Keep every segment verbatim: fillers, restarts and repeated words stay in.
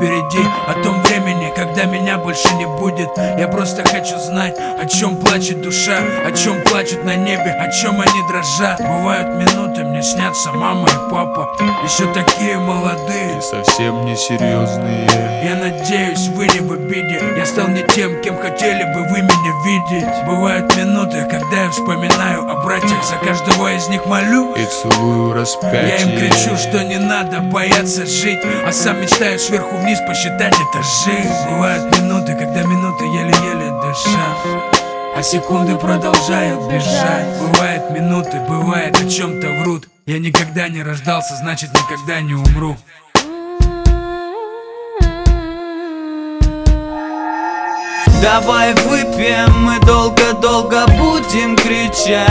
впереди, о том времени, когда меня больше не будет. Я просто хочу знать, о чем плачет душа, о чем плачут на небе, о чем они дрожат. Бывают минуты, мне снятся мама и папа, еще такие молодые, совсем несерьезные. Я надеюсь, вы не в обиде, я стал не тем, кем хотели бы вы меня видеть. Бывают минуты, когда я вспоминаю о братьях, за каждого из них молю и целую распятие. Я им кричу, что не надо бояться жить, а сам мечтаю сверху вниз посчитать этажи. Бывают минуты, когда минуты еле-еле дышат, а секунды продолжают бежать. Бывают минуты, бывает о чем-то врут. Я никогда не рождался, значит никогда не умру. Давай выпьем, мы долго-долго будем кричать.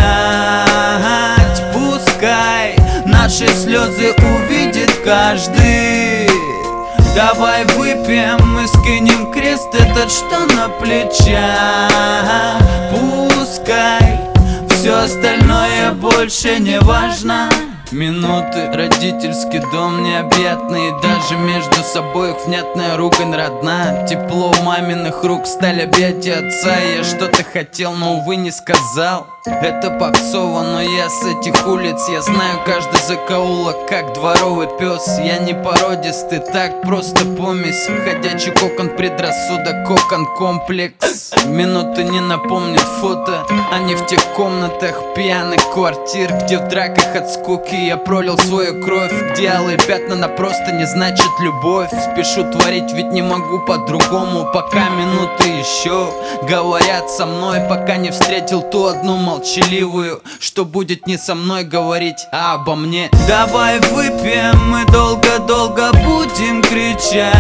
Пускай наши слезы увидит каждый. Давай выпьем, мы скинем крест этот, что на плечах. Пускай все остальное больше не важно. Минуты, родительский дом необъятный, даже между собой их внятная ругань родна. Тепло маминых рук, сталь объятия отца. Я что-то хотел, но увы не сказал. Это попсово, но я с этих улиц. Я знаю каждый закоулок, как дворовый пес. Я не породистый, так просто помесь. Ходячий кокон предрассудок, кокон комплекс. Минуты не напомнят фото, они в тех комнатах пьяных квартир, где в драках от скуки я пролил свою кровь, где алые пятна на просто не значит любовь. Спешу творить, ведь не могу по-другому. Пока минуты еще говорят со мной, пока не встретил ту одну молчаливую, что будет не со мной говорить, а обо мне. Давай выпьем, мы долго-долго будем кричать.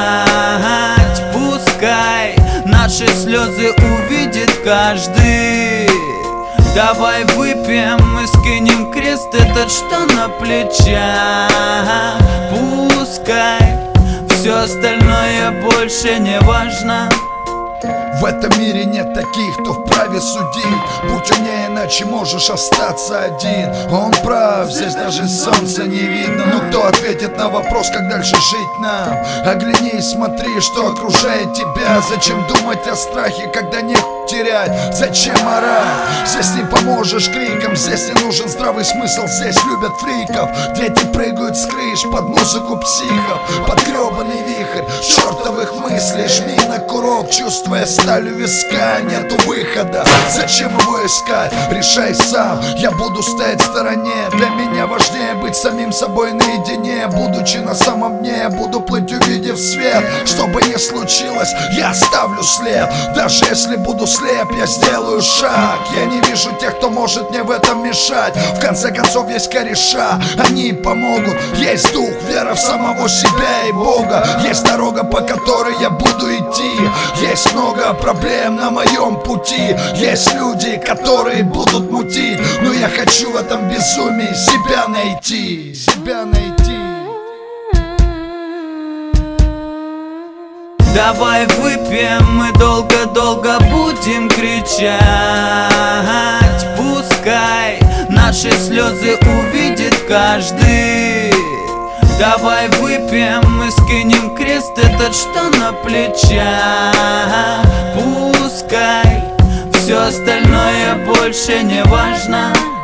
Пускай наши слезы увидит каждый. Давай выпьем, мы скинем крест этот, что на плечах. Пускай все остальное больше не важно. В этом мире нет таких, кто вправе судить. Будь умнее, иначе можешь остаться один. Он прав, здесь даже солнца не видно. Но кто ответит на вопрос, как дальше жить нам? Оглянись, смотри, что окружает тебя. Зачем думать о страхе, когда нет терять? Зачем орать? Здесь не поможешь криком. Здесь не нужен здравый смысл. Здесь любят фриков. Дети прыгают с крыш под музыку психов. Под гребаный вихрь чертовых мыслей. Жми на курок, чувствуя сталь у виска. Нету выхода, зачем его искать? Решай сам, я буду стоять в стороне. Для меня важнее быть самим собой наедине. Будучи на самом дне, я буду плыть, увидев свет. Что бы ни случилось, я оставлю след. Даже если буду слеп, я сделаю шаг. Я не вижу тех, кто может мне в этом мешать. В конце концов есть кореша, они помогут. Есть дух, вера в самого себя и Бога. Есть дорога, по которой я буду идти. Есть много проблем на моем пути. Есть люди, которые будут мутить. Но я хочу в этом безумии себя найти. Себя найти. Давай выпьем, мы долго-долго будем кричать. Пускай наши слезы увидит каждый. Давай выпьем, мы скинем крест этот, что на плечах. Пускай все остальное больше не важно.